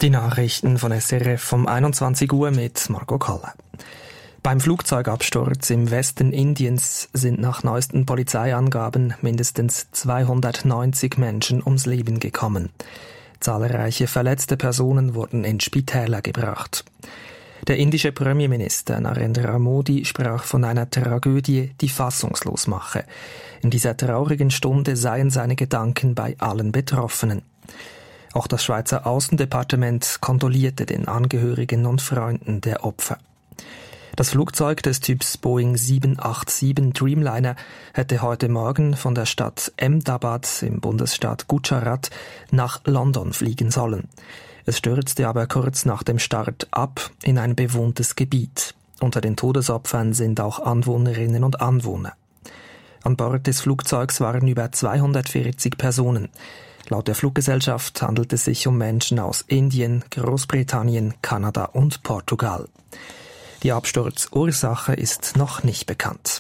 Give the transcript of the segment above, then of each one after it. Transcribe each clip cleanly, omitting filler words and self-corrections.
Die Nachrichten von SRF um 21 Uhr mit Margot Kalle. Beim Flugzeugabsturz im Westen Indiens sind nach neuesten Polizeiangaben mindestens 290 Menschen ums Leben gekommen. Zahlreiche verletzte Personen wurden in Spitäler gebracht. Der indische Premierminister Narendra Modi sprach von einer Tragödie, die fassungslos mache. In dieser traurigen Stunde seien seine Gedanken bei allen Betroffenen. Auch das Schweizer Außendepartement kondolierte den Angehörigen und Freunden der Opfer. Das Flugzeug des Typs Boeing 787 Dreamliner hätte heute Morgen von der Stadt Ahmedabad im Bundesstaat Gujarat nach London fliegen sollen. Es stürzte aber kurz nach dem Start ab in ein bewohntes Gebiet. Unter den Todesopfern sind auch Anwohnerinnen und Anwohner. An Bord des Flugzeugs waren über 240 Personen. Laut der Fluggesellschaft handelt es sich um Menschen aus Indien, Großbritannien, Kanada und Portugal. Die Absturzursache ist noch nicht bekannt.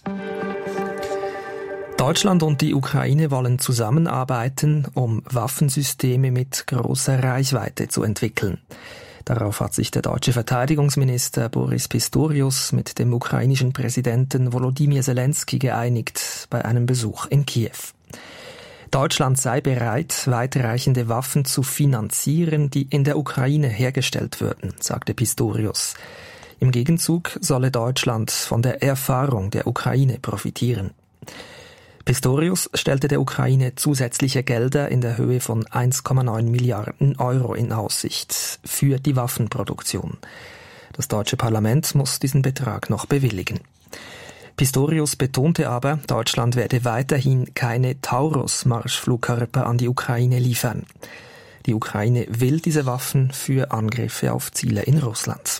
Deutschland und die Ukraine wollen zusammenarbeiten, um Waffensysteme mit großer Reichweite zu entwickeln. Darauf hat sich der deutsche Verteidigungsminister Boris Pistorius mit dem ukrainischen Präsidenten Volodymyr Zelensky geeinigt bei einem Besuch in Kiew. Deutschland sei bereit, weitreichende Waffen zu finanzieren, die in der Ukraine hergestellt würden, sagte Pistorius. Im Gegenzug solle Deutschland von der Erfahrung der Ukraine profitieren. Pistorius stellte der Ukraine zusätzliche Gelder in der Höhe von 1,9 Milliarden Euro in Aussicht für die Waffenproduktion. Das deutsche Parlament muss diesen Betrag noch bewilligen. Pistorius betonte aber, Deutschland werde weiterhin keine Taurus-Marschflugkörper an die Ukraine liefern. Die Ukraine will diese Waffen für Angriffe auf Ziele in Russland.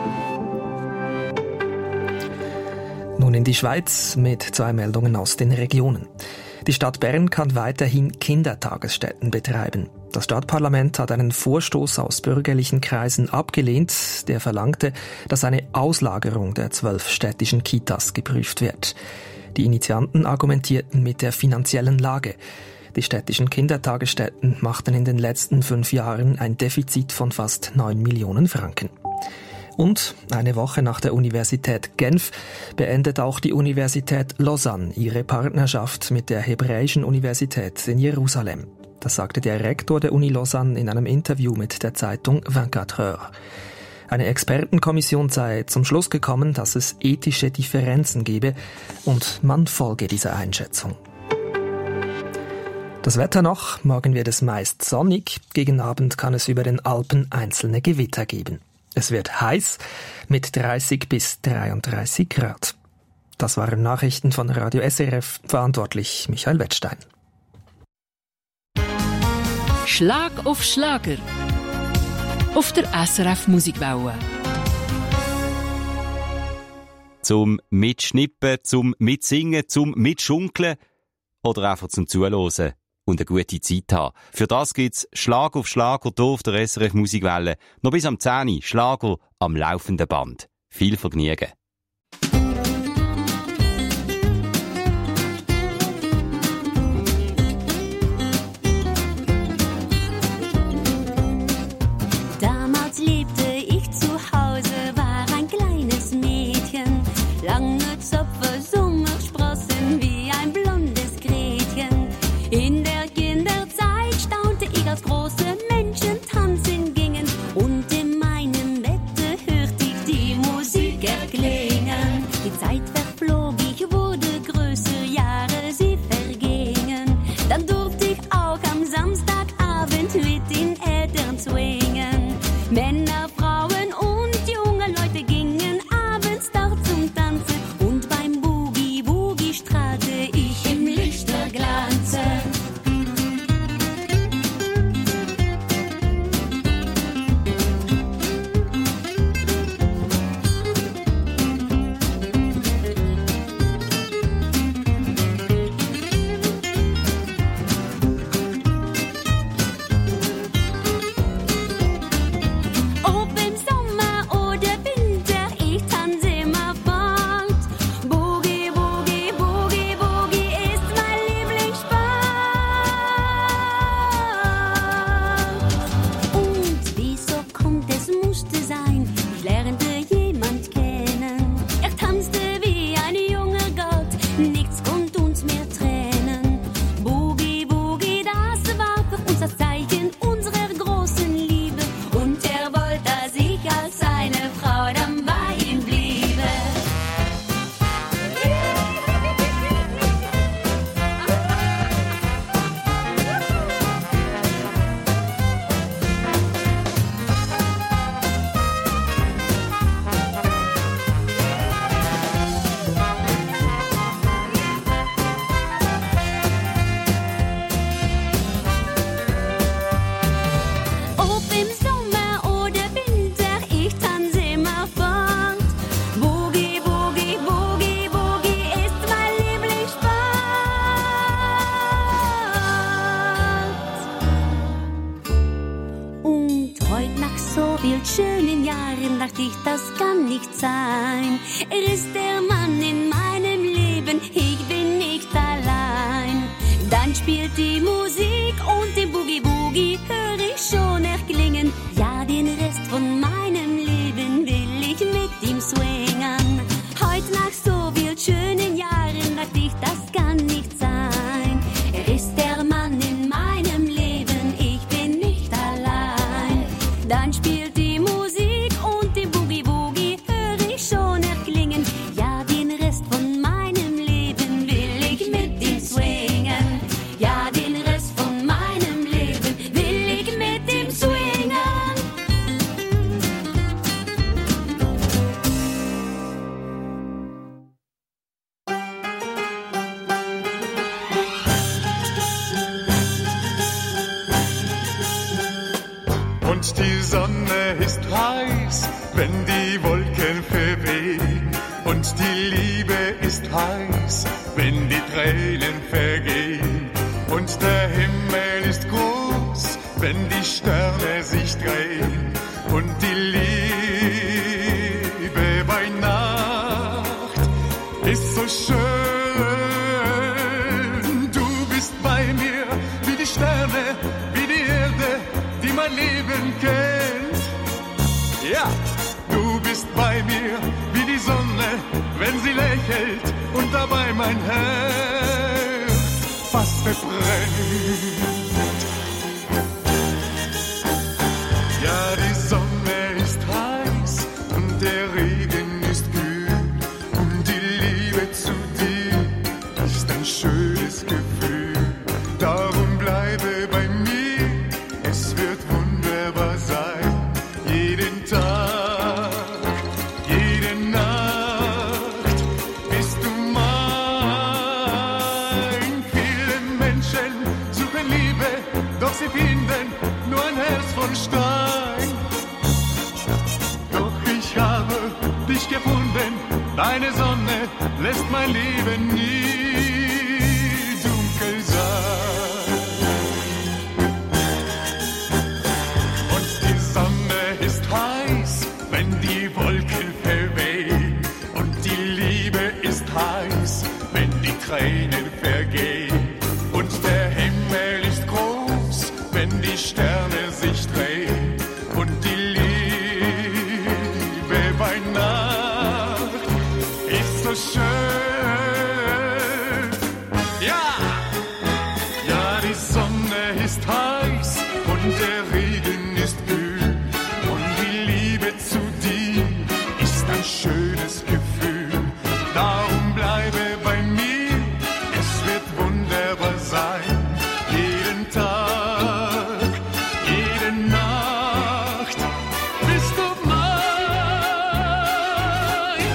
Nun in die Schweiz mit 2 Meldungen aus den Regionen. Die Stadt Bern kann weiterhin Kindertagesstätten betreiben. Das Stadtparlament hat einen Vorstoß aus bürgerlichen Kreisen abgelehnt, der verlangte, dass eine Auslagerung der 12 städtischen Kitas geprüft wird. Die Initianten argumentierten mit der finanziellen Lage. Die städtischen Kindertagesstätten machten in den letzten 5 Jahren ein Defizit von fast 9 Millionen Franken. Und eine Woche nach der Universität Genf beendet auch die Universität Lausanne ihre Partnerschaft mit der Hebräischen Universität in Jerusalem. Das sagte der Rektor der Uni Lausanne in einem Interview mit der Zeitung 24 Heures. Eine Expertenkommission sei zum Schluss gekommen, dass es ethische Differenzen gebe und man folge dieser Einschätzung. Das Wetter noch, morgen wird es meist sonnig, gegen Abend kann es über den Alpen einzelne Gewitter geben. Es wird heiß mit 30 bis 33 Grad. Das waren Nachrichten von Radio SRF, verantwortlich Michael Wettstein. Schlag auf Schlager auf der SRF Musikwelle. Zum Mitschnippen, zum Mitsingen, zum Mitschunkeln oder einfach zum Zuhören und eine gute Zeit haben. Für das gibt's Schlag auf Schlager hier auf der SRF Musikwelle. Noch bis am 10 Uhr Schlager am laufenden Band. Viel Vergnügen. Damals lebte ich zu Hause, war ein kleines Mädchen. Lange Zöpfe, Sommersprossen wie ein blondes Gretchen. In der Kinderzeit staunte ich, als große Menschen tanzen gingen. Und in meinem Bette hörte ich die Musik erklingen. nichts konnte uns mehr trennen. Boogie, Boogie, das war für uns das Zeichen unserer großen Liebe. Und er wollte, dass ich als seine Frau dann bei ihm bliebe. Ob im Sommer oder Winter, ich tanze immer fort. Boogie, Boogie, Boogie, Boogie ist mein Lieblingssport. Und heute nach so vielen schönen Jahren dachte ich, das kann nicht sein. Er ist der Mann in meinem Leben, ich bin nicht allein. Dann spielt die Musik und den Boogie Boogie höre ich schon erklingen. Ja, den Rest von meinem Leben will ich mit ihm swingen. Heute nach so vielen schönen Jahren dachte ich, das kann nicht sein. Er ist der Mann in meinem Leben, ich bin nicht allein. Dann spielt die Musik und den Boogie Boogie höre ich schon erklingen. Ja, den Rest von meinem Leben will ich mit ihm swingen. Ja, den Rest von meinem Leben will ich mit ihm swingen. Und die Sonne ist heiß, wenn die Wolken verwehen. Und die Liebe ist heiß, wenn die Tränen vergehen. Und der Himmel ist groß, wenn die Sterne sich drehen. Und die Liebe bei Nacht ist so schön. Du bist bei mir wie die Sterne, wie die Erde, die mein Leben kennt. Ja, du bist bei mir wie die Sonne, wenn sie lächelt und dabei mein Herz fast verbrennt. Ja, die Sonne ist heiß und der Regen ist kühl und die Liebe zu dir ist ein schönes Gefühl. Darum bleibe bei mir, es wird wunderbar sein. Jeden Tag, jede Nacht bist du mein. Viele Menschen suchen Liebe, doch sie finden nur ein Herz von Stein. Doch ich habe dich gefunden, deine Sonne lässt mein Leben nie dunkel sein. Und die Sonne ist heiß, wenn die Wolken verwehen. Und die Liebe ist heiß, wenn die Tränen vergehen. Und der Himmel ist groß, wenn die Sterne sich drehen. Und die Liebe bei Nacht ist so schön. Ja, ja, die Sonne ist heiß und der Regen ist kühl. Und die Liebe zu dir ist ein schönes Gefühl. Darum bleibe bei mir, es wird wunderbar sein. Jeden Tag, jede Nacht bist du mein.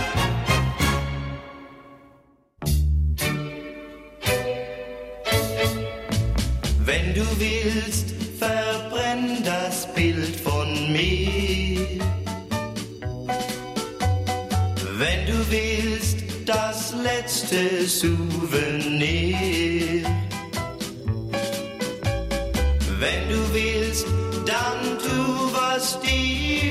Wenn du willst, verbrenn das Bild von mir. Wenn du willst, das letzte Souvenir. Wenn du willst, dann tu, was dir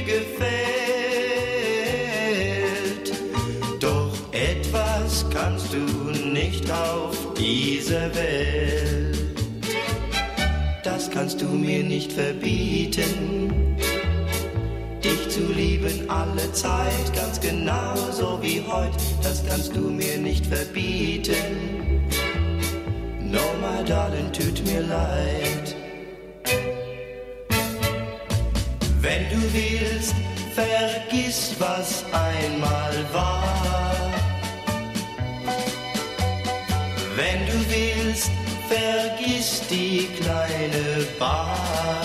gefällt. Doch etwas kannst du nicht auf dieser Welt. Das kannst du mir nicht verbieten. dich zu lieben alle Zeit, ganz genauso wie heute, das kannst du mir nicht verbieten. No, my darling, tut mir leid. Wenn du willst, vergiss, was einmal war. Wenn du willst, vergiss die kleine Bar.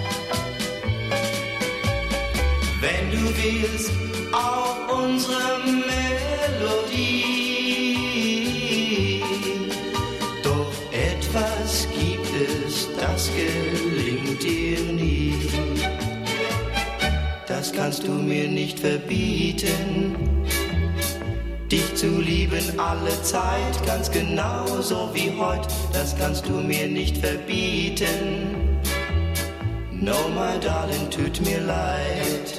Wenn du willst, auch unsere Melodie. Doch etwas gibt es, das gelingt dir nie. Das kannst du mir nicht verbieten. Dich zu lieben alle Zeit, ganz genauso wie heute, das kannst du mir nicht verbieten. No, my darling, tut mir leid.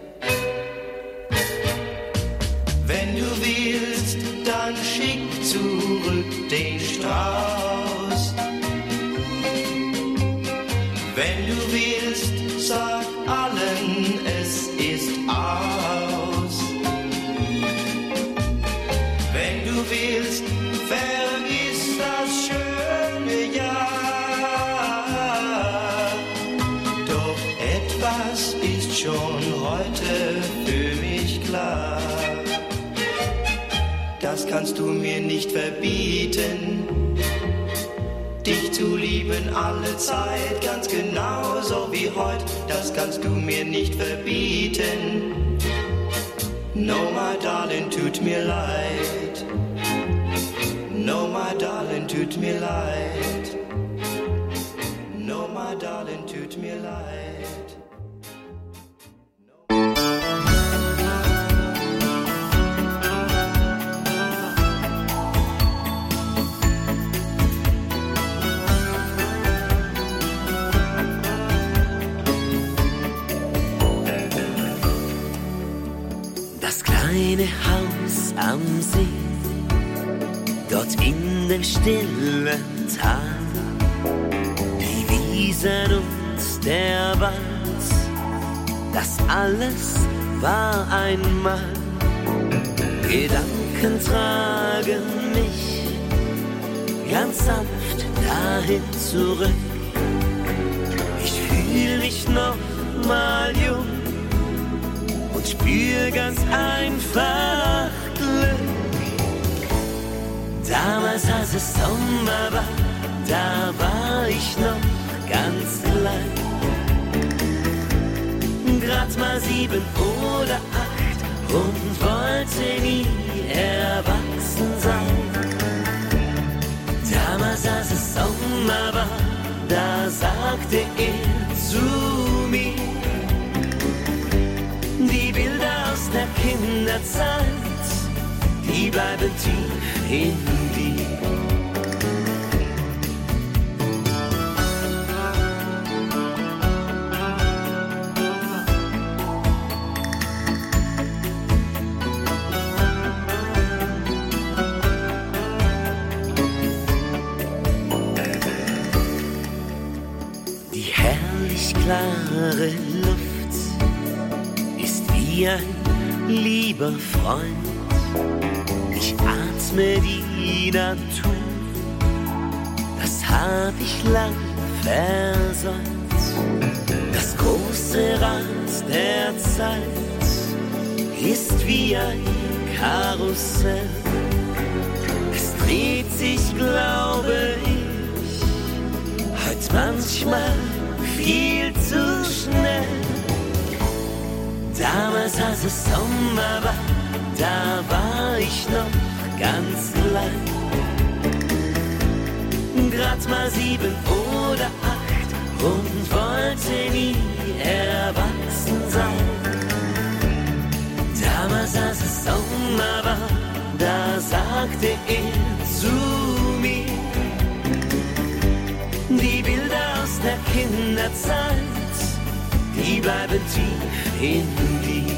Wenn du willst, dann schick zurück den Strauß. Wenn du willst, sag allen, es ist aus. Wenn du willst, vergiss das schöne Jahr. Doch etwas ist schon heute für mich klar. Das kannst du mir nicht verbieten. Dich zu lieben alle Zeit, ganz genauso wie heute, das kannst du mir nicht verbieten. No, my darling, tut mir leid. No, my darling, tut mir leid. No, my darling, tut mir leid. Kleine Haus am See, dort in dem stillen Tal, die Wiesen und der Wald, das alles war einmal. Gedanken tragen mich ganz sanft dahin zurück. Ich fühl mich noch mal jung und spür ganz einfach Glück. Damals, als es Sommer war, da war ich noch ganz klein. Grad mal 7 oder 8 und wollte nie erwachsen sein. Damals, als es Sommer war, da sagte er zu mir: die Bilder aus der Kinderzeit, die bleiben tief in dir. Die herrlich klare Luft ist wie ein lieber Freund. Ich atme die Natur, das hab ich lang versäumt. Das große Rad der Zeit ist wie ein Karussell. Es dreht sich, glaube ich, heute manchmal viel zu schnell. Damals, als es Sommer war, da war ich noch ganz klein. Grad mal 7 oder 8 und wollte nie erwachsen sein. Damals, als es Sommer war, da sagte er zu mir: die Bilder aus der Kinderzeit, die bleiben tief in dir.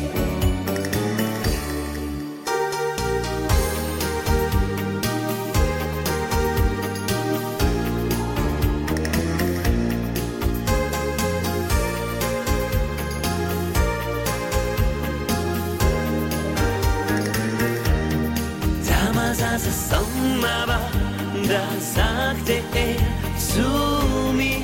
da sagte er zu mir,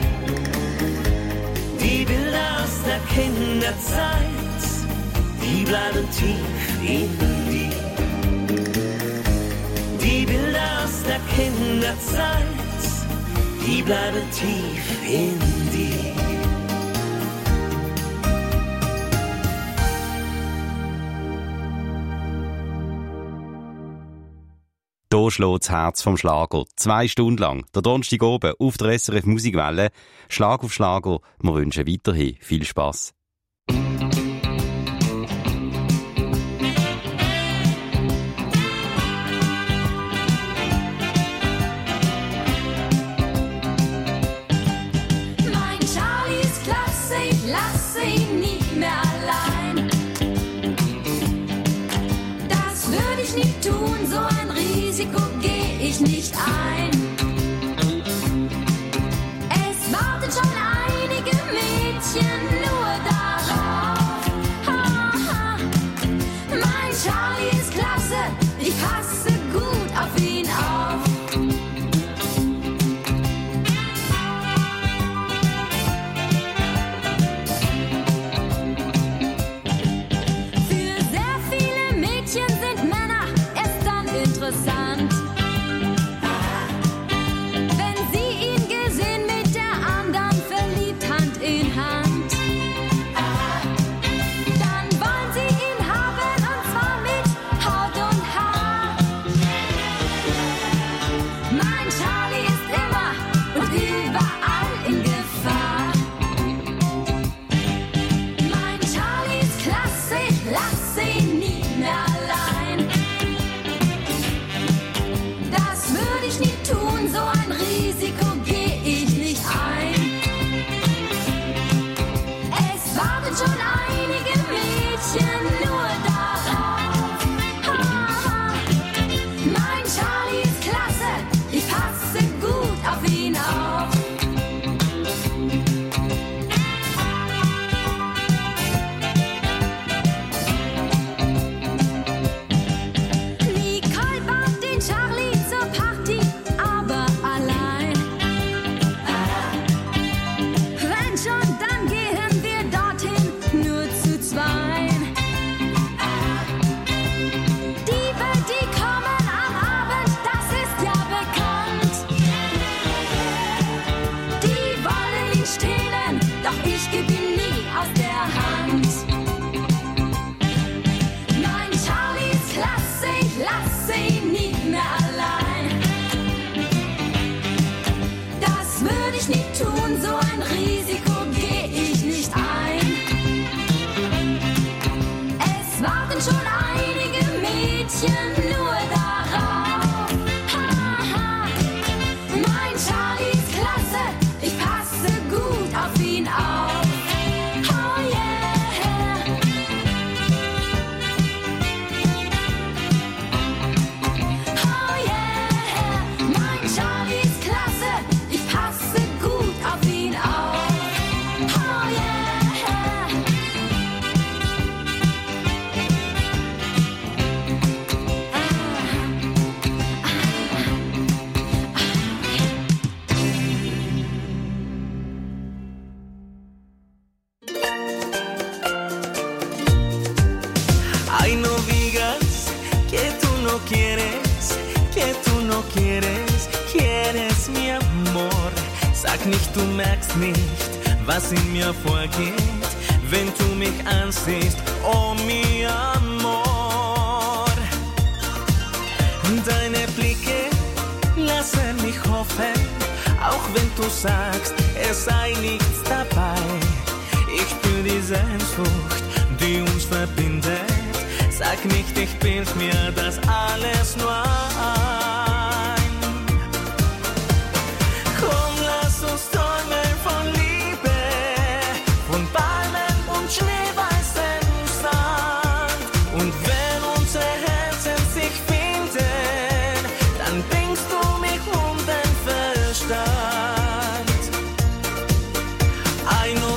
die Bilder aus der Kinderzeit, die bleiben tief in dir. Die Bilder aus der Kinderzeit, die bleiben tief in dir. Hier schlägt das Herz vom Schlager. 2 Stunden lang, der Donnerstag oben, auf der SRF Musikwelle. Schlag auf Schlager. Wir wünschen weiterhin viel Spass. Nicht ein. Es warten schon einige Mädchen nur darauf. Ha, ha. Mein Charlie ist klasse, ich passe gut auf ihn auf. Für sehr viele Mädchen sind Männer erst dann interessant. Nicht, du merkst nicht, was in mir vorgeht, wenn du mich ansiehst, oh mi amor. Deine Blicke lassen mich hoffen, auch wenn du sagst, es sei nichts dabei. Ich spür die Sehnsucht, die uns verbindet, sag nicht, ich bild mir das alles nur ein. Komm, lass uns träumen von Liebe, von Palmen und schneeweißem Sand. Und wenn unsere Herzen sich finden, dann bringst du mich um den Verstand. Ay, no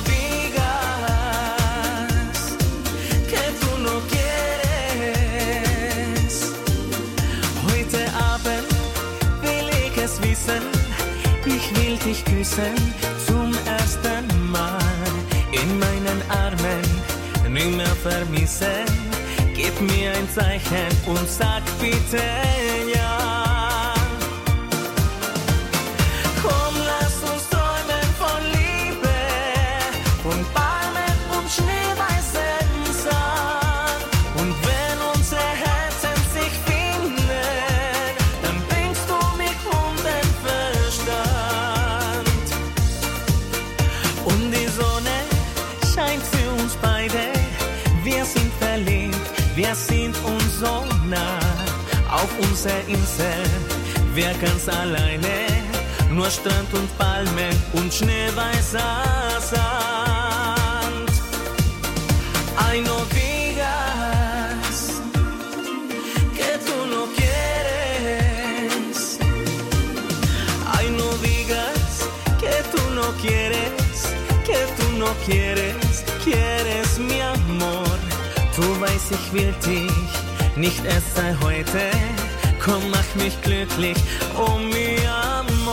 digas que tú no quieres. Heute Abend will es wissen, ich will dich küssen zum ersten Mal. In meinen Armen nimmer vermissen. Gib mir ein Zeichen und sag bitte ja. Komm, lass uns träumen von Liebe, von Palmen und schneeweißem Sand. Und wenn unsere Herzen sich finden, dann bringst du mich um den Verstand. Und die Sonne scheint für uns beide, wir sind verliebt. Wir sind uns so nah auf unserer Insel, wir ganz alleine, nur Strand und Palmen und schneeweißer Sand. Ay, no digas que tú no quieres. Ay, no digas que tú no quieres, que tú no quieres, quieres mi amor. Du weißt, ich will dich nicht erst seit heute. Komm, mach mich glücklich, oh mi amor.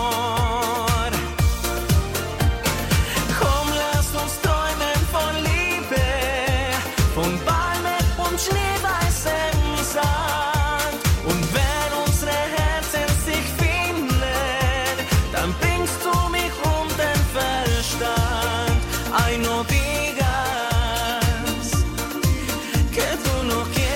Komm, lass uns träumen von Liebe, von Palmen und schneeweißem Sand. Und wenn unsere Herzen sich finden, dann bringst du mich um den Verstand. Ay, no digas que tú no quieres.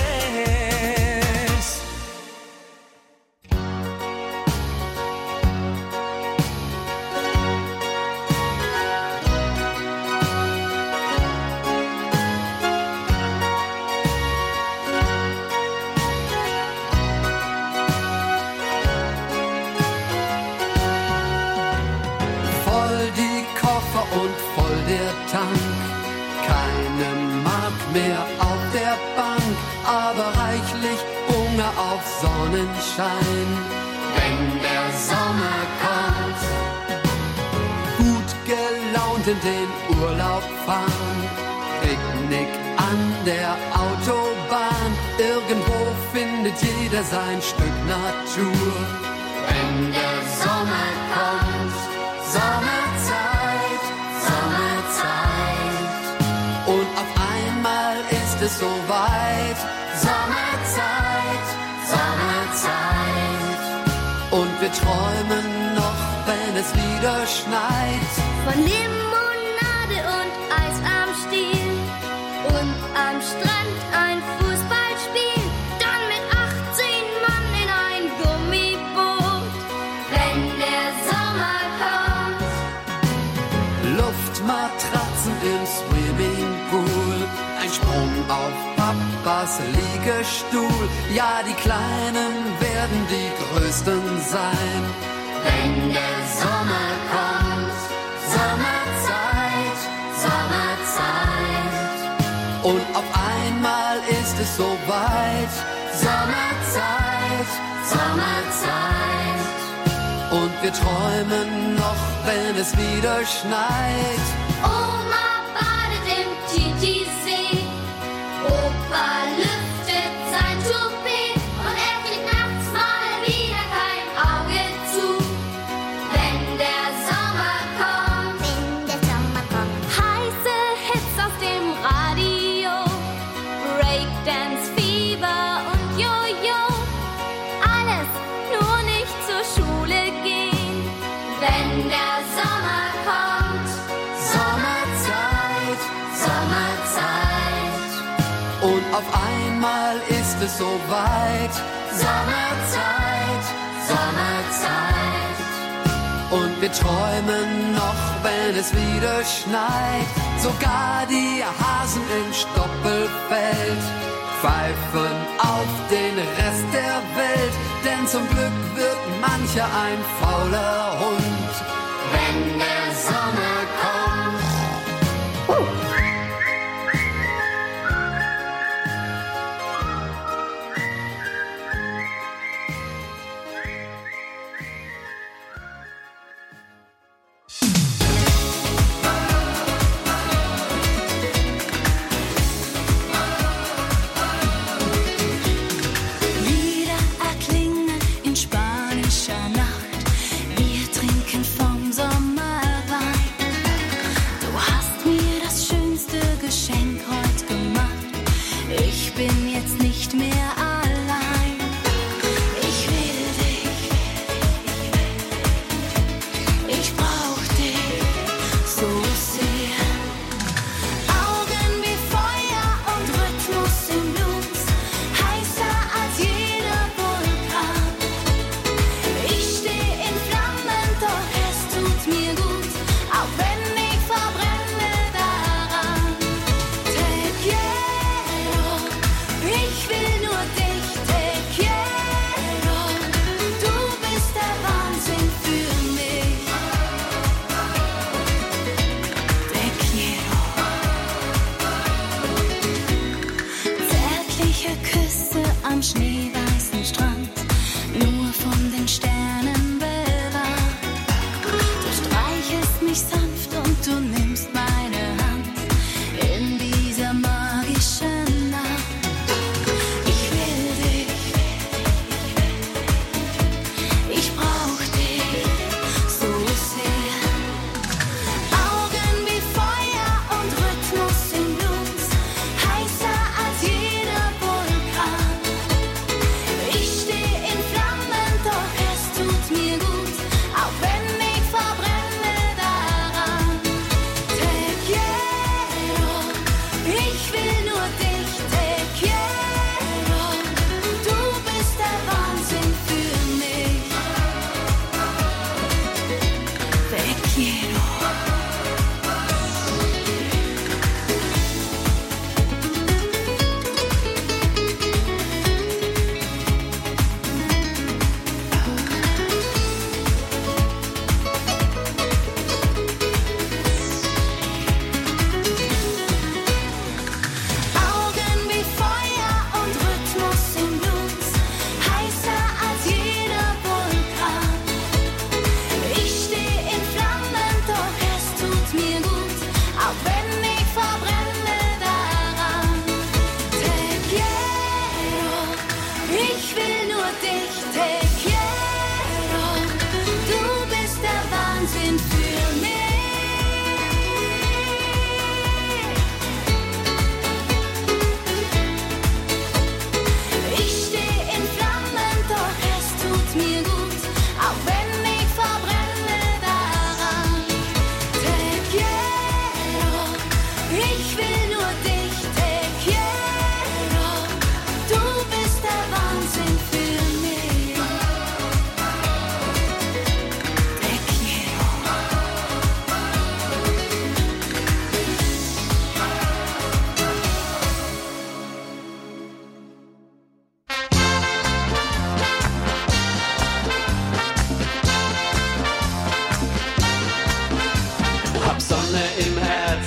Voll die Koffer und voll der Tank. Keine Mark mehr auf der Bank, aber reichlich Hunger auf Sonnenschein. Wenn der Sommer kommt, gut gelaunt in den Urlaub fahren. Picknick an der Autobahn, irgendwo findet jeder sein Stück Natur. Wenn der Sommer kommt, Sommerzeit, Sommerzeit. Und auf einmal ist es soweit. Sommerzeit, Sommerzeit. Und wir träumen noch, wenn es wieder schneit. Von Limonade und Eis am Stiel und am Strand ein Fußballspiel. Dann mit 18 Mann in ein Gummiboot. Wenn der Sommer kommt. Luftmatratzen im Swimmingpool. Ein Sprung auf Papas Liegestuhl. Ja, die Kleinen werden die Größten sein. Wenn der Sommer kommt, Sommerzeit, Sommerzeit. Und auf einmal ist es soweit. Sommerzeit, Sommerzeit. Und wir träumen noch, wenn es wieder schneit. Oma badet im Titisee. Opa lüftet sein Toupet. Und er kriegt nachts mal wieder kein Auge zu. Wenn der Sommer kommt. Wenn der Sommer kommt. Heiße Hits auf dem Radio. Breakdance, Fieber und Jojo. Alles nur nicht zur Schule gehen. Wenn der Sommer kommt. Sommerzeit, Sommerzeit. Und auf einmal ist es soweit. Sommerzeit, Sommerzeit. Und wir träumen noch, wenn es wieder schneit. Sogar die Hasen im Stoppelfeld pfeifen auf den Rest der Welt. Denn zum Glück wird mancher ein fauler Hund, wenn der Sommer kommt. Wieder erklingen in spanischer Nacht.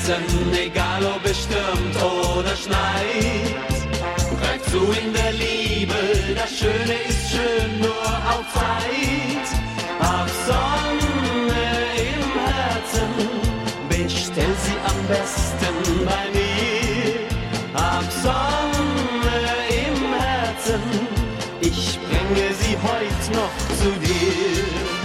Herzen, egal ob es stürmt oder schneit. Greif zu in der Liebe, das Schöne ist schön nur auf Zeit. Hab Sonne im Herzen, bestell sie am besten bei mir. Hab Sonne im Herzen, ich bringe sie heut noch zu dir.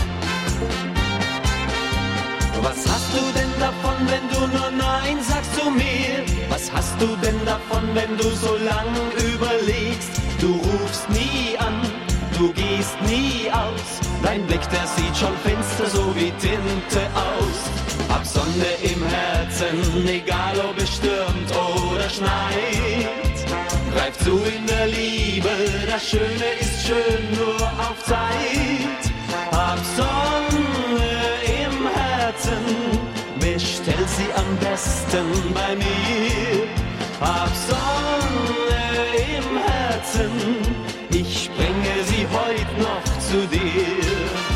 Was hast du denn davon, wenn du nur Nein sagst zu mir? Was hast du denn davon, wenn du so lang überlegst? Du rufst nie an, du gehst nie aus. Dein Blick, der sieht schon finster, so wie Tinte aus. Hab Sonne im Herzen, egal ob es stürmt oder schneit. Greif zu in der Liebe, das Schöne ist schön nur auf Zeit. Hab Sonne im Herzen, bestell sie am besten bei mir. Hab Sonne im Herzen, ich bringe sie heut noch zu dir.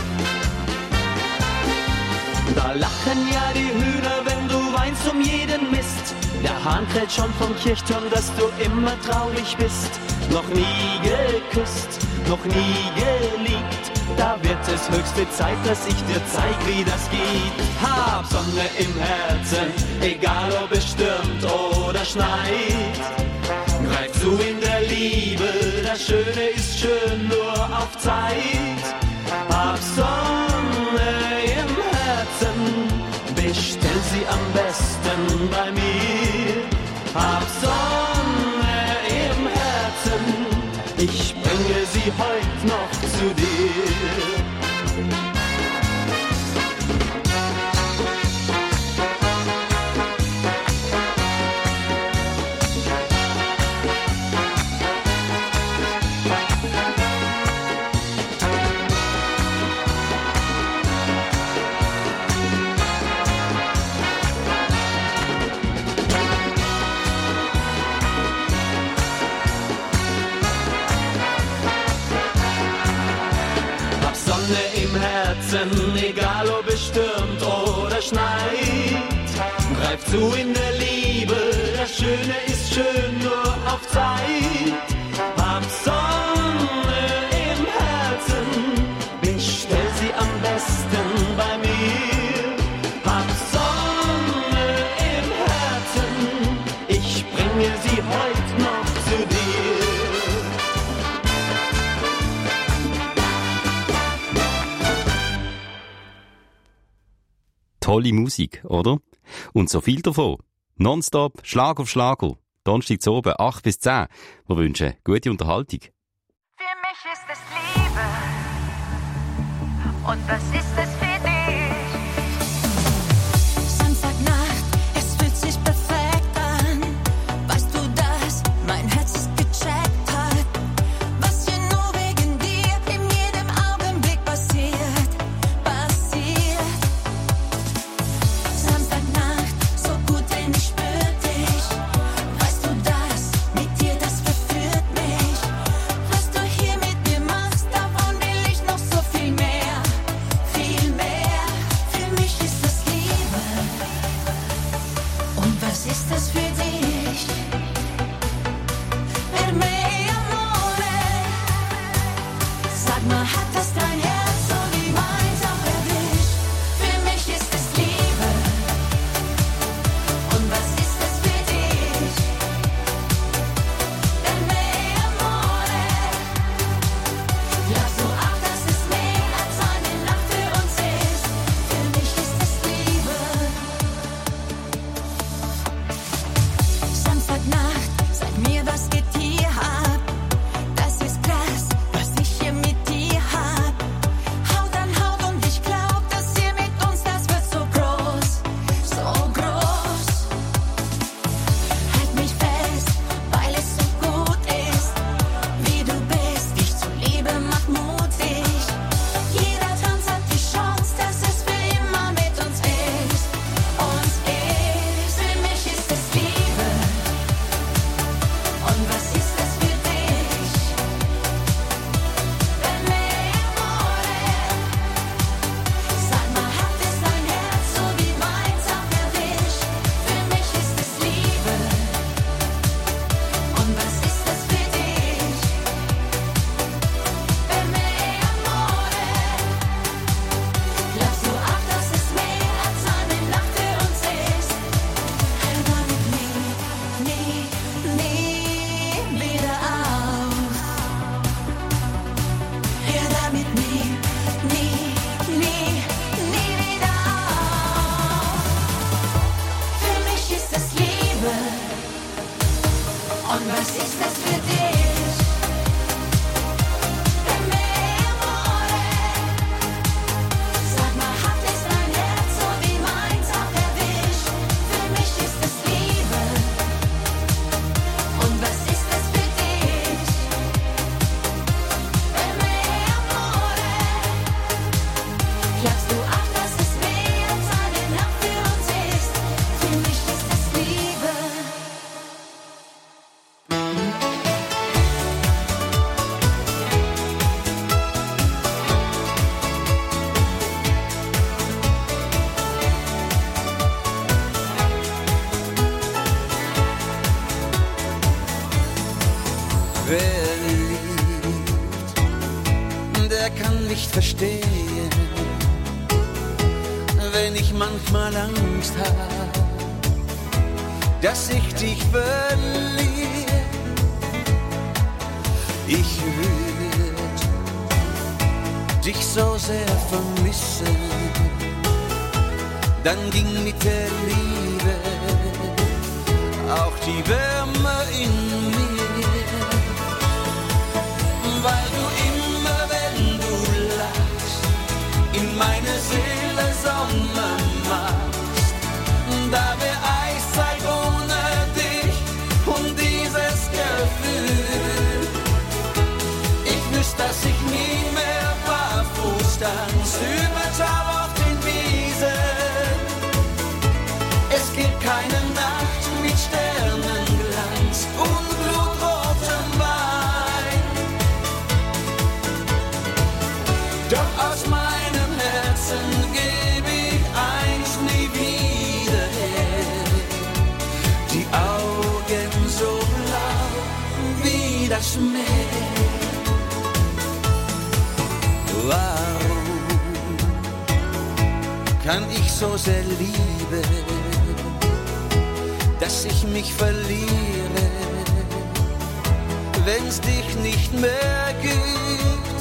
Da lachen ja die Hühner, wenn du weinst um jeden Mist. Der Hahn kräht schon vom Kirchturm, dass du immer traurig bist. Noch nie geküsst, noch nie geliebt. Da wird es höchste Zeit, dass ich dir zeig, wie das geht. Hab Sonne im Herzen, egal ob es stürmt oder schneit. Greif zu in der Liebe, das Schöne ist schön nur auf Zeit. Hab Sonne im Herzen, bestell sie am besten bei mir. Hab Sonne im Herzen, ich bringe sie heut noch zu dir. Egal ob es stürmt oder schneit. Greif zu in der Liebe, das Schöne ist schön nur auf Zeit. Hab Sonne im Herzen, bestell sie am besten bei mir. Hab Sonne im Herzen, ich bringe sie heut noch zu dir. Tolle Musik, oder? Und so viel davon. Nonstop, Schlag auf Schlager. Donnerstag oben, 8 bis 10. Wir wünschen gute Unterhaltung. Für mich ist es Liebe. Und was ist es für dich? Samstagnacht, es fühlt sich perfekt an. Weißt du das? Mein Herz ist gecheckt hat. Was hier nur wegen dir in jedem Augenblick passiert. Samstagnacht, so gut, denn ich spür dich. Weißt du das? Mit dir, das verführt mich. Was du hier mit mir machst, davon will ich noch so viel mehr. Viel verstehen, wenn ich manchmal Angst habe, dass ich dich verliere. Ich würd dich so sehr vermissen, dann ging mit der Liebe auch die Wärme in mir, weil du immer, wenn du lachst, in meine Seele Sommer machst. Da wär Eiszeit ohne dich und dieses Gefühl. Ich wüsste, dass ich nie mehr barfuß tanz über Tau auf den Wiesen. Es gibt keine Nacht mit Sternenglanz und blutrotem Wein. Doch aus meinem Herzen gebe ich eins nie wieder her. Die Augen so blau wie das Meer. Warum kann ich so sehr lieben, dass ich mich verliere, wenn's dich nicht mehr gibt?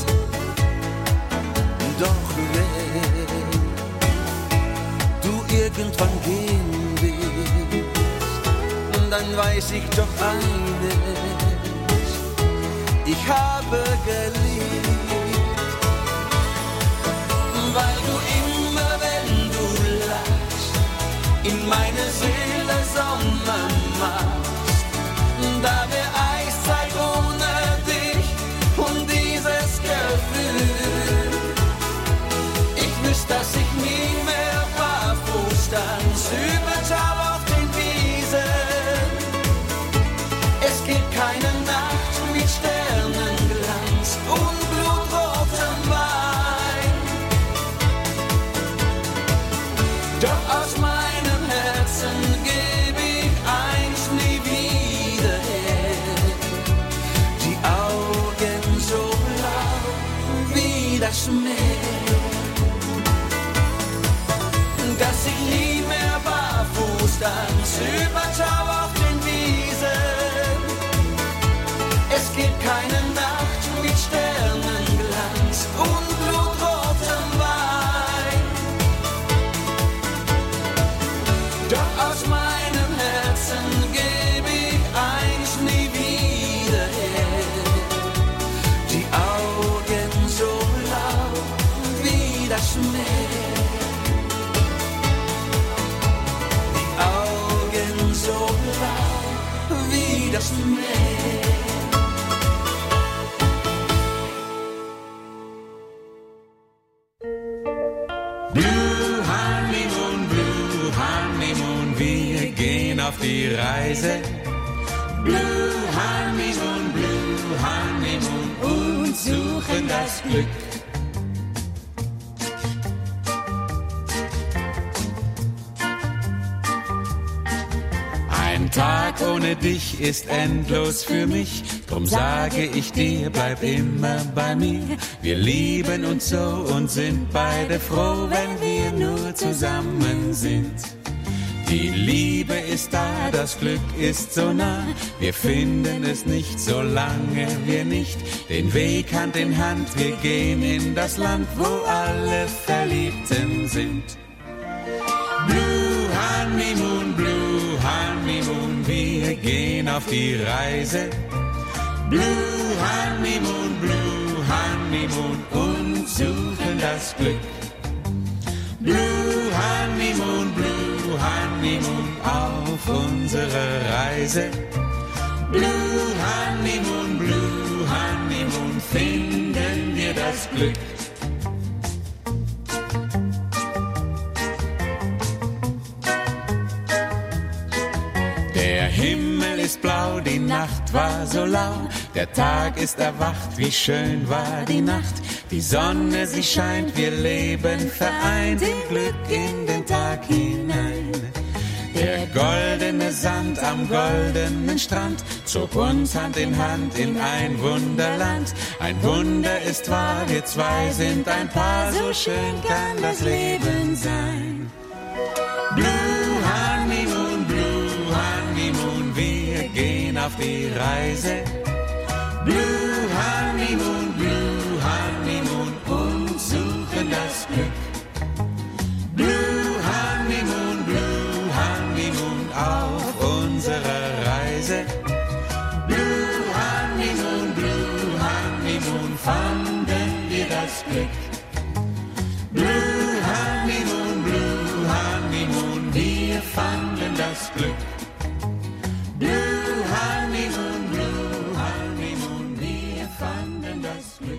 Doch wenn du irgendwann gehen willst, dann weiß ich doch eines: ich habe geliebt, weil du immer, wenn du lachst, in meine Seele Sommer machst. Da wär Eiszeit ohne dich und dieses Gefühl. Ich wüsste, dass ich nie mehr barfuß tanz über Tau auf den Wiesen. Es gibt keine Nacht mit Sternenglanz und blutrotem Wein. Doch aus meinem Herzen gebe ich eins nie wieder her. Die Augen so blau wie das Meer. Dass ich nie mehr barfuß tanz über Tau auf den Wiesen. Es gibt keine Nacht mit Sternenglanz und blutrotem Wein. Doch aus meinem Herzen gebe ich eins nie wieder her. Die Augen so blau wie das Meer. Die Augen so blau wie das Meer. Blue Honeymoon, wir gehen auf die Reise. Blue Honeymoon und suchen das Glück. Ein Tag ohne dich ist endlos für mich, drum sage ich dir, bleib immer bei mir. Wir lieben uns so und sind beide froh, wenn wir nur zusammen sind. Die Liebe ist da, das Glück ist so nah, wir finden es nicht, solange wir nicht den Weg Hand in Hand, wir gehen in das Land, wo alle Verliebten sind. Blue Honeymoon, wir gehen auf die Reise. Blue Honeymoon und suchen das Glück. Blue Honeymoon auf unserer Reise. Blue Honeymoon, finden wir das Glück. Der Himmel ist blau, die Nacht war so lau, der Tag ist erwacht, wie schön war die Nacht. Die Sonne, sie scheint, wir leben vereint im Glück in den Tag hinein. Der goldene Sand am goldenen Strand zog uns Hand in ein Wunderland. Ein Wunder ist wahr, wir zwei sind ein Paar, so schön kann das Leben sein. Blue Honeymoon, wir gehen auf die Reise. Blue Honeymoon, und suchen das Glück. Blue Honeymoon, auf unserer Reise. Blue Honeymoon, fanden wir das Glück. Blue Honeymoon, wir fanden das Glück. Blue Honeymoon, wir fanden das Glück.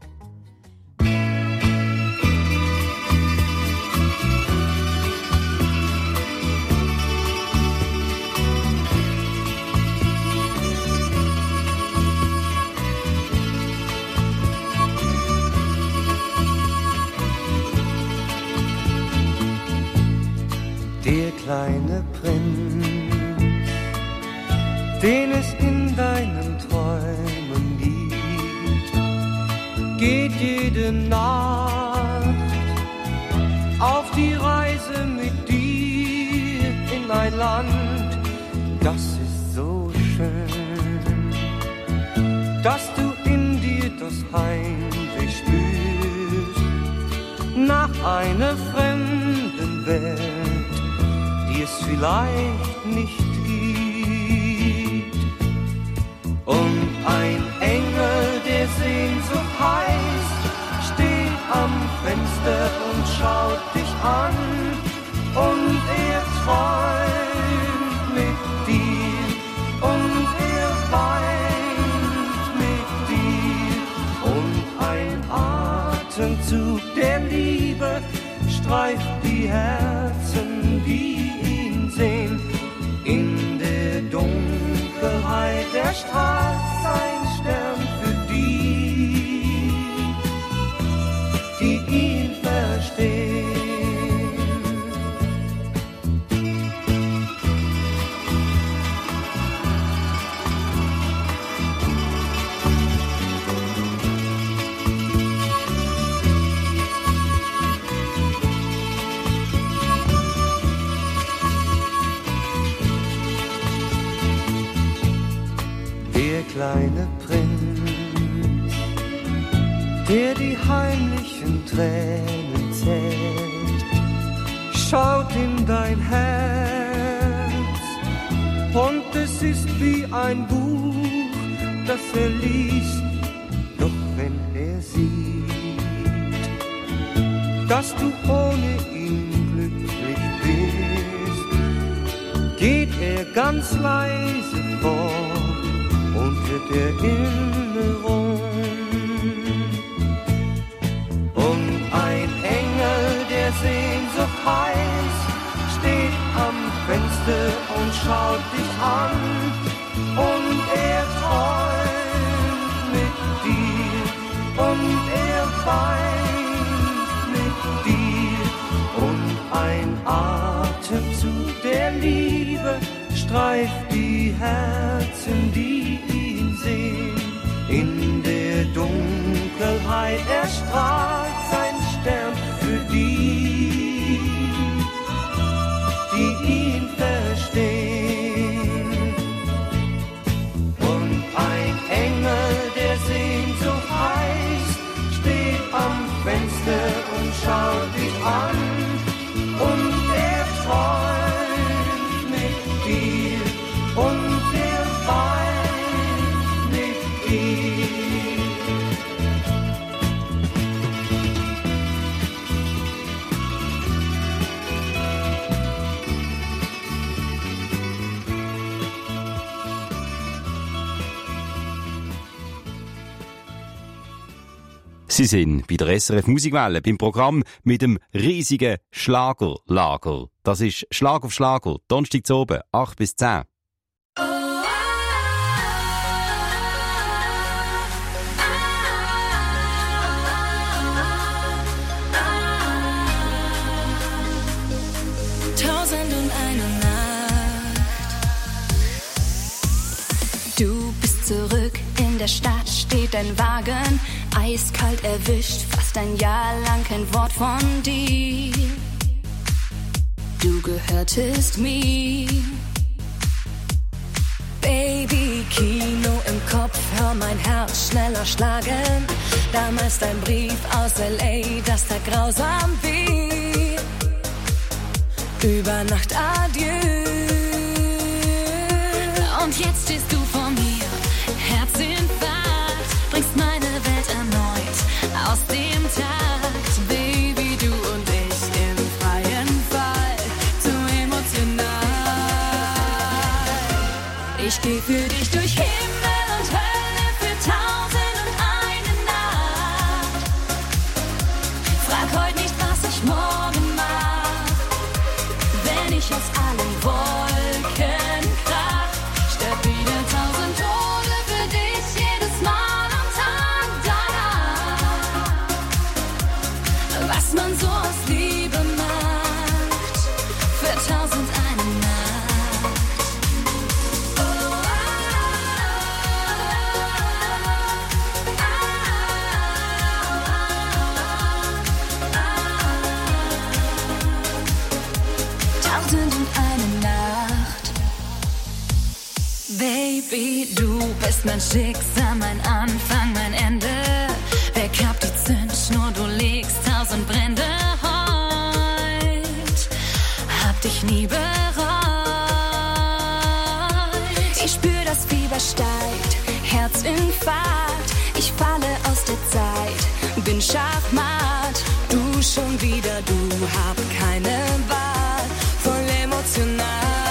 Der kleine Prinz, den es in deinen Träumen gibt, geht jede Nacht auf die Reise mit dir in ein Land, das ist so schön, dass du in dir das Heimweh spürst nach einer fremden Welt, die es vielleicht nicht gibt. Und ein Engel, der Sehnsucht heißt, steht am Fenster und schaut dich an. Und er träumt mit dir und er weint mit dir. Und ein Atemzug der Liebe streift die Herzen, die ihn sehen. In der Dunkelheit erstrahlt sein Stern für die, die ihn verstehen. Der kleine Prinz, der die heimlichen Tränen zählt, schaut in dein Herz und es ist wie ein Buch, das er liest. Doch wenn er sieht, dass du ohne ihn glücklich bist, geht er ganz leise fort und Erinnerung. Und ein Engel, der Sehnsucht heißt, steht am Fenster und schaut dich an. Und er träumt mit dir und er weint mit dir. Und ein Atemzug der Liebe streift die Herzen, die ihn sehen. In der Dunkelheit erstrahlt sein Stern für die, die ihn verstehen. Und ein Engel, der Sehnsucht heißt, steht am Fenster und schaut dich an. Und er träumt mit dir und er weint mit dir. Sie sind bei der SRF Musikwelle beim Programm mit dem riesigen Schlagerlager. Das ist Schlag auf Schlager, Donnerstag zu oben, 8 bis 10. Tausend und eine Nacht. der Stadt steht dein Wagen, eiskalt erwischt, fast ein Jahr lang kein Wort von dir. Du gehörtest mir. Baby, Kino im Kopf, hör mein Herz schneller schlagen. Damals dein Brief aus L.A., das tat grausam weh. Über Nacht adieu. Und jetzt stehst du vor mir, Herzinfarkt, bringst meine Welt erneut aus dem Takt. Baby, du und ich im freien Fall, zu emotional. Ich geh für dich durch Himmel und Hölle für 1001 Nacht. Frag heute nicht, was ich morgen mach, wenn ich aus allen Wolken krach. Sterb wieder 1000 Tode für dich, jedes Mal am Tag danach. Was man so aus Liebe macht, für 1001 Nacht. Baby, du bist mein Schicksal, mein Anfang, mein Ende. Weg hab die Zündschnur, du legst 1000 Brände heut. Hab dich nie bereut. Ich spür, das Fieber steigt, Herzinfarkt. Ich falle aus der Zeit, bin Schachmatt. Du schon wieder, du hab keine Wahl, voll emotional.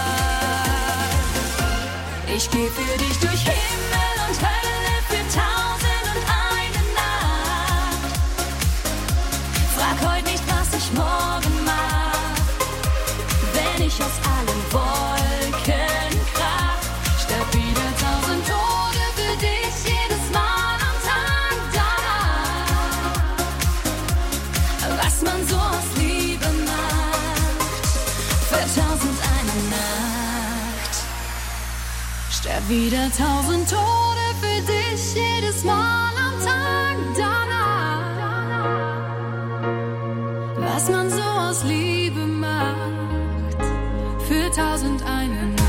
Ich geh für dich durch Himmel und Hölle für 1001 Nacht. Frag heute nicht, was ich morgen mach, wenn ich aus allen Wolken krach. Sterb wieder 1000 Tode für dich, jedes Mal am Tag danach. Was man so aus Liebe macht, für 1001 Nacht. Sterb wieder 1000 Tode für dich, jedes Mal am Tag danach. Was man so aus Liebe macht, für 1001 Nacht.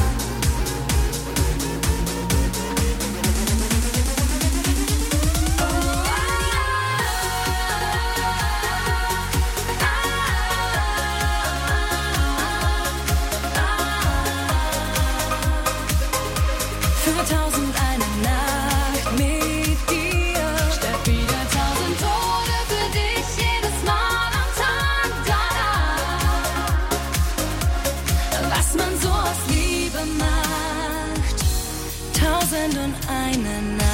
Für 1001 Nacht mit dir. Sterb wieder 1000 Tode für dich, jedes Mal am Tag danach. Was man so aus Liebe macht, 1001 Nacht.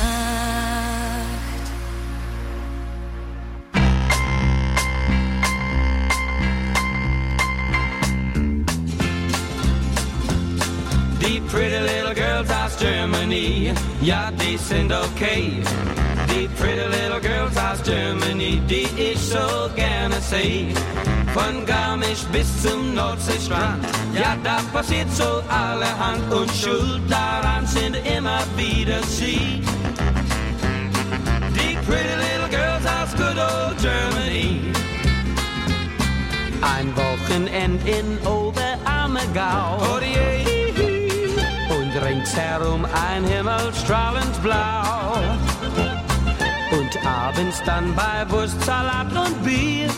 Die pretty little girls aus Germany, ja, die sind okay. Die pretty little girls aus Germany, die ich so gerne seh. Von Garmisch bis zum Nordseestrand, ja, da passiert so allerhand. Und schuld daran sind immer wieder sie. Die pretty little girls aus good old Germany. Ein Wochenend in Oberammergau. Oh, yeah. Ringsherum ein Himmel strahlend blau. Und abends dann bei Wurst, Salat und Bier,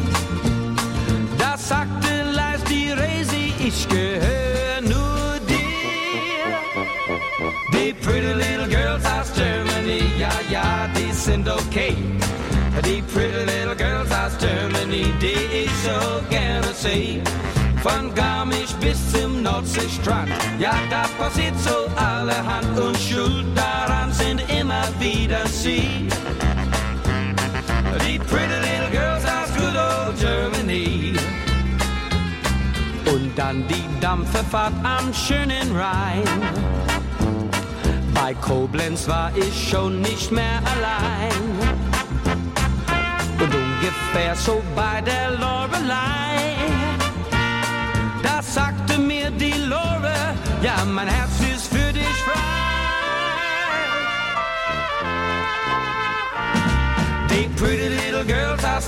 da sagte leis die Resi, ich gehör nur dir. Die pretty little girls aus Germany, ja, ja, die sind okay. Die pretty little girls aus Germany, die ich so gerne seh. Von Garmisch bis zum Nordseestrand, ja, da passiert so allerhand. Und schuld daran sind immer wieder sie. Die pretty little girls aus good old Germany. Und dann die Dampferfahrt am schönen Rhein. Bei Koblenz war ich schon nicht mehr allein. Und ungefähr so bei der Lorelei, da sagte mir die Lore, ja, mein Herz ist für dich frei.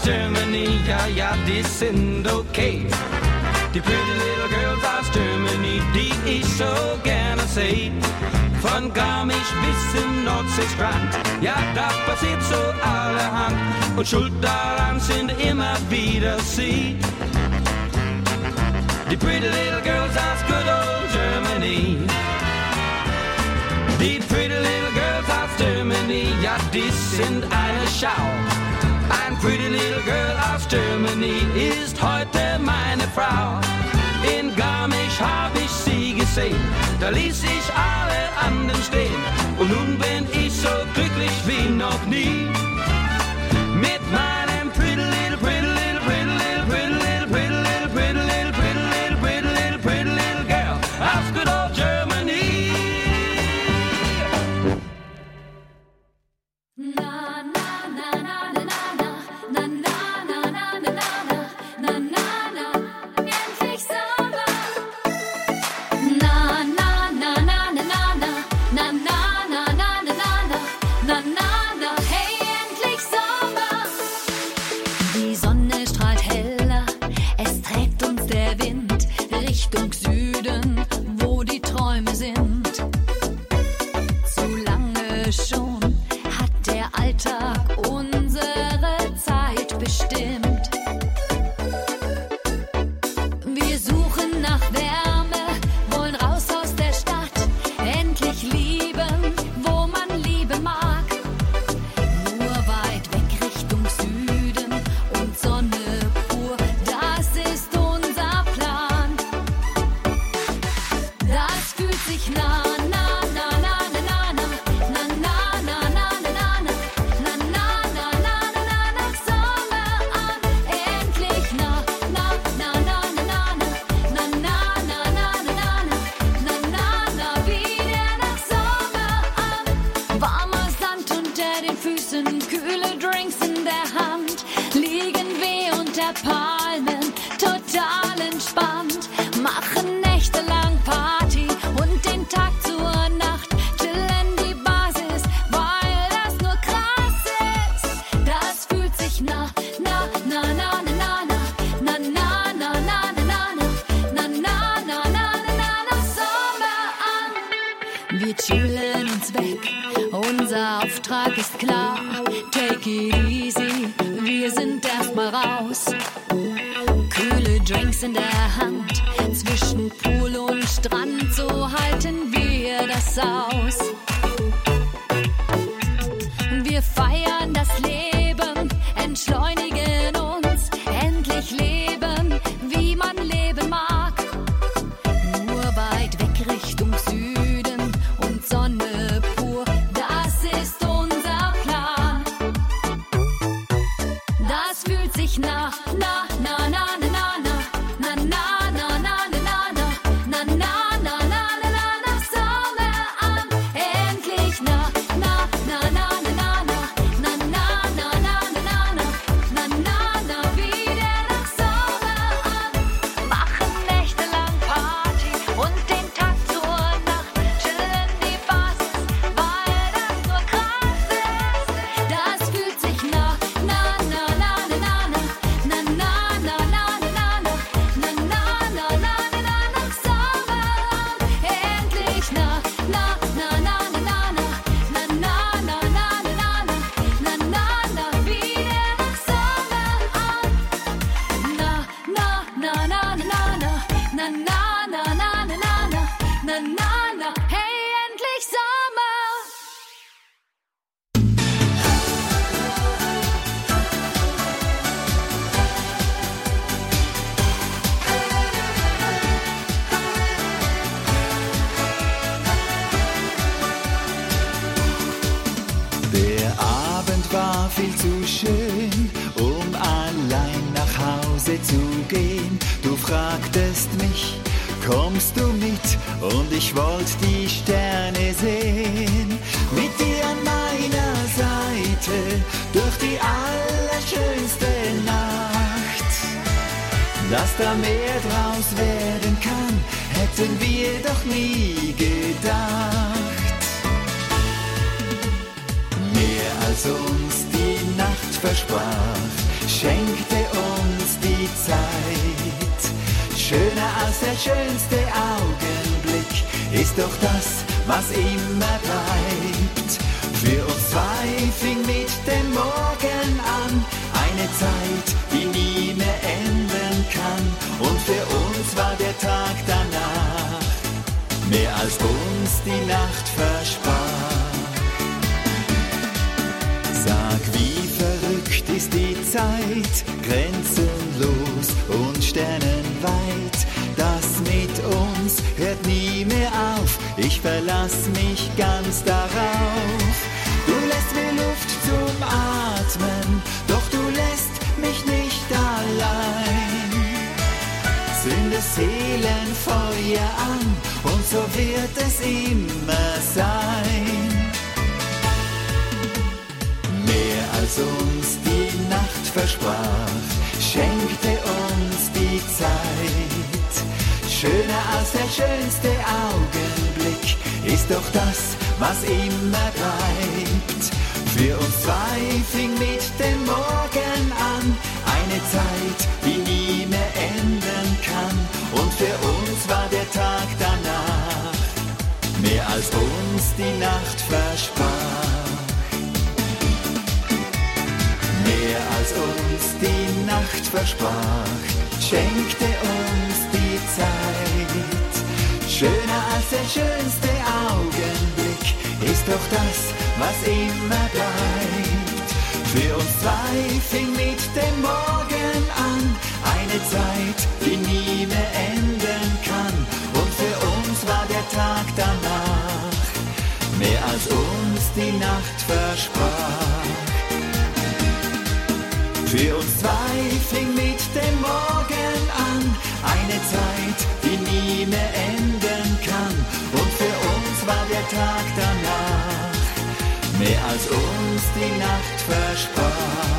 aus Germany, ja, ja, die sind okay. Die pretty little girls aus Germany, die ich so gerne seh. Von Garmisch bis zum Nordseestrand, ja, da passiert so allerhand. Und schuld daran sind immer wieder sie. Die pretty little girls aus good old Germany. Die pretty little girls aus Germany, ja, die sind eine Schau. Ein pretty little girl aus Germany ist heute meine Frau. In Garmisch hab ich sie gesehen, da ließ ich alle anderen stehen. Und nun bin ich so glücklich wie noch nie. Mit meinem pretty little, pretty little, pretty little, pretty little, pretty little, pretty little, pretty little, pretty little, pretty little girl aus good old Germany. Richtung Süden, wo die Träume sind. Zu lange schon hat der Alltag unsere Zeit bestimmt. Wir suchen nach Wärme, wollen raus aus der Stadt, endlich lieben, wo man lieben mag. Nur weit weg Richtung Süden und Sonne pur, das ist unser Plan. Das fühlt sich na na na na na na na na na na na na na na na na na nach Sommer an. Endlich na na na na na na na na na na na na na wieder nach Sommer an. Warmer Sand unter den Füßen, kühle Drinks in der Hand, liegen wir unter Palmen, total entspannt, machen nächtelang Party und den Tag zur Nacht, chillen die Basis, weil das nur krass ist. Das fühlt sich na na na na na na na na na na na na na na na na nach Sommer an. Wir chillen uns weg, unser Auftrag ist klar, take it easy, wir sind erstmal raus. Kühle Drinks in der Hand, zwischen Pool und Strand, so halten wir das aus. Wir feiern das Leben, entschleunigen uns, endlich leben, wie man leben mag. Nur weit weg Richtung Süden und Sonne pur, das ist unser Plan. Das fühlt sich na na na na na na na na na na na na na na na na na nach Sommer an. Endlich na na na na na na na na na na na na na na wieder nach Sommer an. Machen nächtelang Party und den Tag zur Nacht, chillen die Basis, weil das nur krass ist. Das fühlt sich na na na na na na na na na na na na na na na na na nach Sommer an. Endlich na na na na na na na na na na na na na wieder nach Sommer an. Na na na na na na na na na na na na hey, endlich Sommer. Der Abend war viel zu schön, um allein nach Hause zu gehen. Du fragtest mich, kommst du mit? Und ich wollte die Sterne sehen. Mit dir an meiner Seite, durch die allerschönste Nacht. Dass da mehr draus werden kann, hätten wir doch nie gedacht. Mehr als uns die Nacht versprach, schenkte uns die Zeit. Schöner als der schönste Augenblick ist doch das, was immer bleibt. Für uns zwei fing mit dem Morgen an eine Zeit, die nie mehr enden kann. Und für uns war der Tag danach mehr als uns die Nacht versprach. Sag, wie verrückt ist die Zeit, grenzenlos und sternenweit. Das mit uns hört nie mehr auf, ich verlass mich ganz darauf. Du lässt mir Luft zum Atmen, doch du lässt mich nicht allein. Zünde Seelenfeuer an und so wird es immer sein. Mehr als uns die Nacht versprach, schenkte uns die Zeit. Schöner als der schönste Augenblick ist doch das, was immer bleibt. Für uns zwei fing mit dem Morgen an eine Zeit, die nie mehr enden kann. Und für uns war der Tag danach mehr als uns die Nacht versprach. Mehr als uns die Nacht versprach, schenkte uns die Zeit. Schöner als der schönste Augenblick ist doch das, was immer bleibt. Für uns zwei fing mit dem Morgen an eine Zeit, die nie mehr enden kann. Und für uns war der Tag danach mehr als uns die Nacht versprach. Für uns zwei fing mit dem Morgen an eine Zeit, die nie mehr enden kann. Und für uns war der Tag danach mehr als uns die Nacht versprach.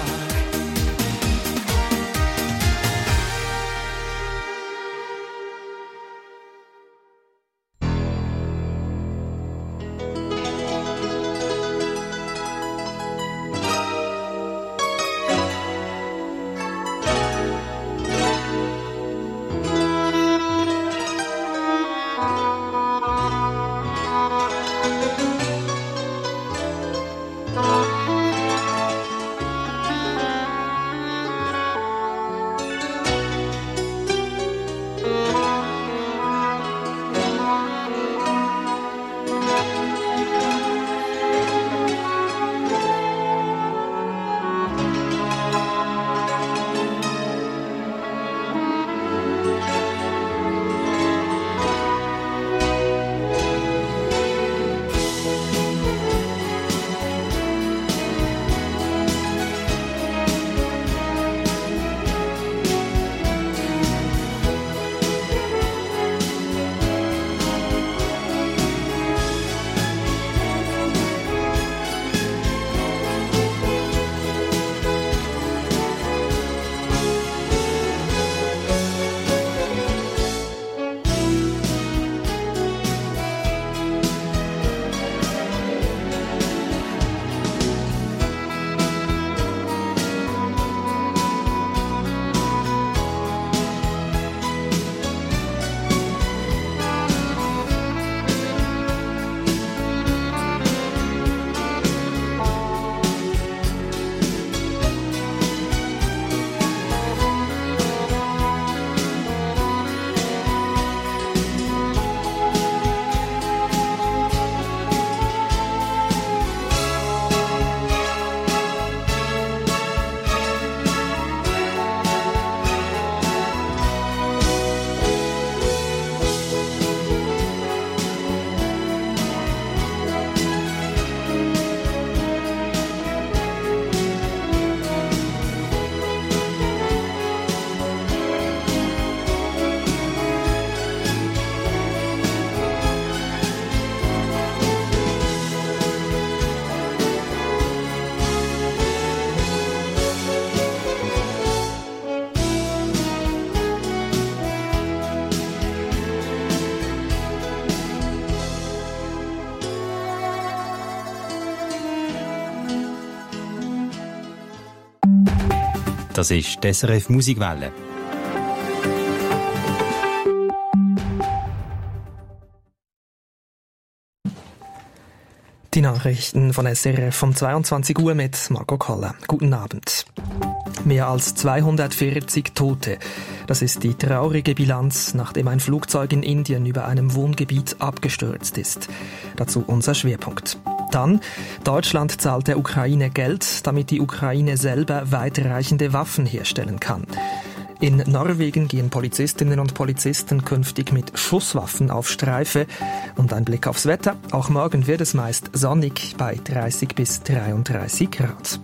Das ist die SRF Musikwelle. Die Nachrichten von SRF vom 22 Uhr mit Marco Koller. Guten Abend. Mehr als 240 Tote. Das ist die traurige Bilanz, nachdem ein Flugzeug in Indien über einem Wohngebiet abgestürzt ist. Dazu unser Schwerpunkt. Dann, Deutschland zahlt der Ukraine Geld, damit die Ukraine selber weitreichende Waffen herstellen kann. In Norwegen gehen Polizistinnen und Polizisten künftig mit Schusswaffen auf Streife. Und ein Blick aufs Wetter. Auch morgen wird es meist sonnig bei 30 bis 33 Grad.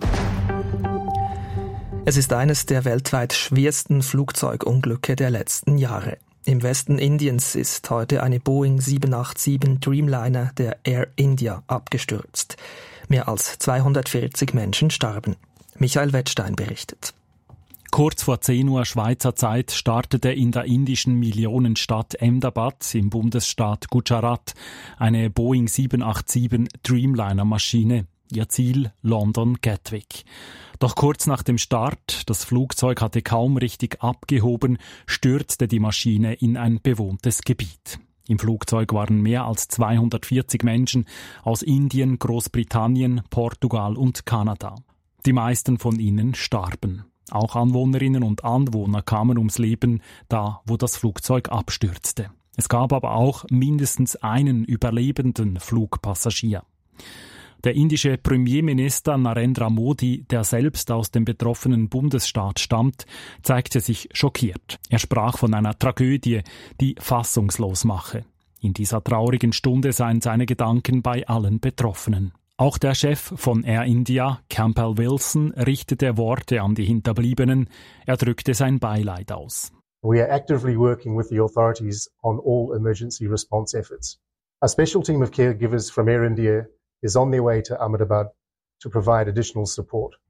Es ist eines der weltweit schwersten Flugzeugunglücke der letzten Jahre. Im Westen Indiens ist heute eine Boeing 787 Dreamliner der Air India abgestürzt. Mehr als 240 Menschen starben. Michael Wettstein berichtet. Kurz vor 10 Uhr Schweizer Zeit startete in der indischen Millionenstadt Ahmedabad im Bundesstaat Gujarat eine Boeing 787 Dreamliner-Maschine. Ihr Ziel London Gatwick. Doch kurz nach dem Start, das Flugzeug hatte kaum richtig abgehoben, stürzte die Maschine in ein bewohntes Gebiet. Im Flugzeug waren mehr als 240 Menschen aus Indien, Großbritannien, Portugal und Kanada. Die meisten von ihnen starben. Auch Anwohnerinnen und Anwohner kamen ums Leben, da wo das Flugzeug abstürzte. Es gab aber auch mindestens einen überlebenden Flugpassagier. Der indische Premierminister Narendra Modi, der selbst aus dem betroffenen Bundesstaat stammt, zeigte sich schockiert. Er sprach von einer Tragödie, die fassungslos mache. In dieser traurigen Stunde seien seine Gedanken bei allen Betroffenen. Auch der Chef von Air India, Campbell Wilson, richtete Worte an die Hinterbliebenen. Er drückte sein Beileid aus. We are actively working with the authorities on all emergency response efforts. A special team of caregivers from Air India is on their way to Ahmedabad to provide additional support.